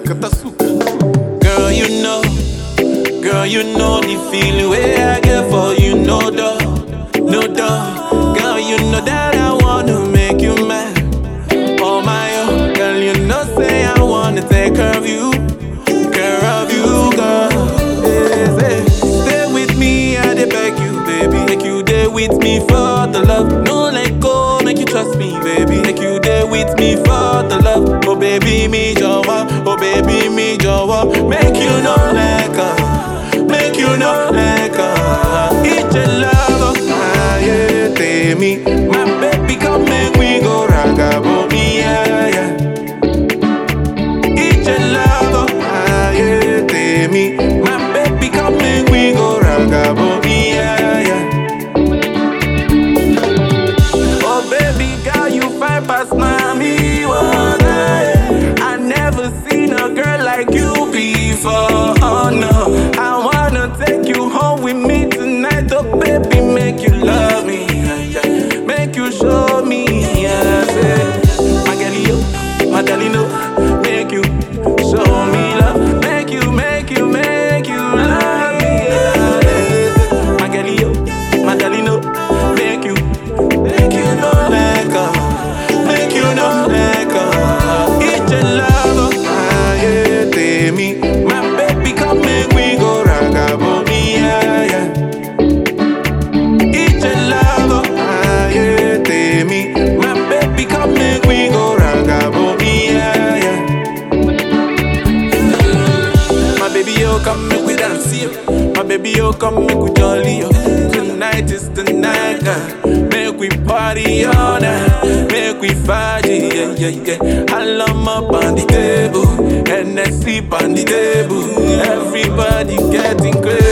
Girl, you know the feeling where I get for you, no doubt, no doubt. Girl, you know that I wanna make you mad. Oh my oh, girl, you know say I wanna take care of you, girl. Stay with me, I dey beg you, baby. Make you day with me for the love. No let go, make you trust me, baby. Make you day with me for the love. Oh baby, me jọ̀wọ́, oh baby, me jọ̀wọ́. Make you no let go, make you no let go. It's your love, yeah, take me. My baby, come make we go ragabo, yeah, yeah. It's your love, yeah, take me. My baby, come make we go ragabo, yeah, yeah. Oh baby, girl, you fine past mommy, oh, yeah. I never seen a girl like you before, oh no. I wanna take you home with me tonight, oh baby, make you love me, yeah. Make you show me, yeah. My girl, my darling, make you show me love, make you love me, yeah. My girl, my darling, make you no let go, make you no let go. It's your love, yeah, take me. My baby, come make we go ragabo, yeah, yeah. It's your love, yeah, take me. My baby, come make we go ragabo, yeah, yeah. My baby, yo, come make we dance, yo. My baby, yo, come make we jolly, yo. Tonight is the night, make we party all night, make we party, yeah, yeah, yeah. I love my on the table, and I sleep on the table. Everybody getting crazy.